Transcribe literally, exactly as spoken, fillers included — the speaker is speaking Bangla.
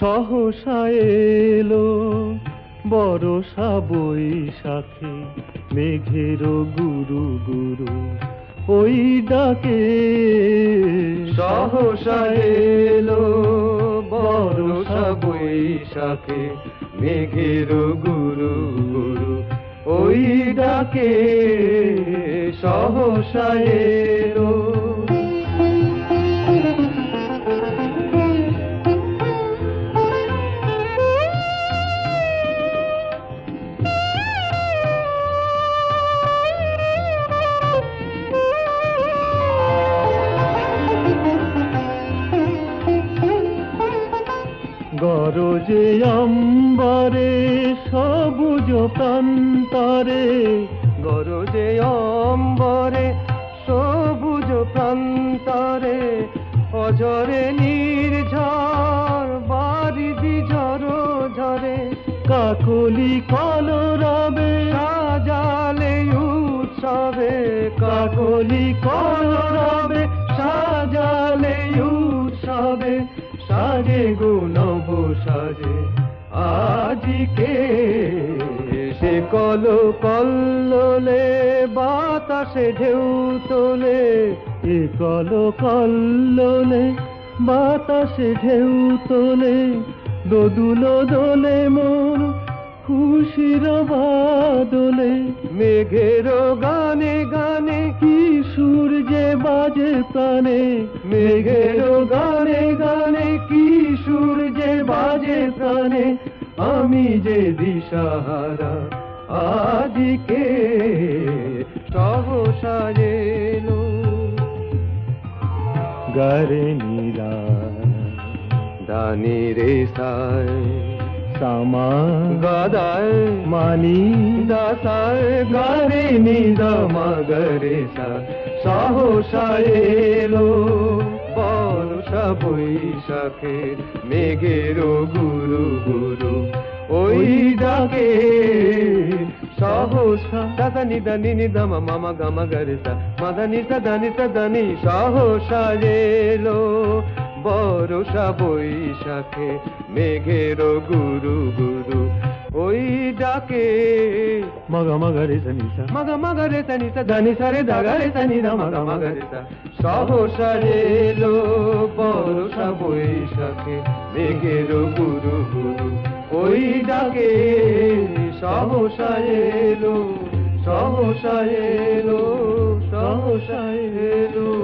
সহসা এলো বরষা বৈশাখে, মেঘের গুরু গুরু ওই ডাকে। সহসা এলো বরষা বৈশাখে, মেঘের গুরু গুরু ওই ডাকে। সহসা এলো গরজে অম্বরে সবুজ প্রান্তরে, গরজে অম্বরে সবুজ প্রান্তরে, অঝরে নির্ঝর বারিধি ঝরো ঝরে। কাকলি কলরবে সাজালে উৎসবে, কাকলি কলরবে সাজালে উৎসবে। সাজে গো নব সাজে আজিকে, সে কল কল্লোলে বাতাসে ঢেউ তোলে। এ কল কল্লোলে বাতাসে ঢেউ তোলে, দোদুল দোলে মোর খুশির বাদলে। মেঘের গানে গানে কি সুর যে বাজে প্রাণে, মেঘের গানে গানে কি সুর যে বাজে প্রাণে। আমি যে দিশাহারা আজকে, সহসা এলো গারে নীলা দানি রে সায় সামা গাদায় মানি দাসায় গারে নিদা মাগরে সা। সহসা এলো বর্ষা বৈশাখে, মেঘের গুরু গুরু ওই ডাকে। সহসা দাদা নিদা নিনি দামা মামা গামা গরে সা, মাদানি সদানি সদানি। সহসা এলো বর্ষা বৈশাখে, মেঘের গুরু গুরু ওই ডাকে। মগা মগা রে সনিসা মগা মগা রে সনি সা দানি সারে দাগা রে সনি দা মগা মগা রে সা। সহসা এলো বর্ষা বৈশাখে, মেঘের গুরু গুরু ওই ডাকে। সহসা এলো সহসা এলো সহসা এলো।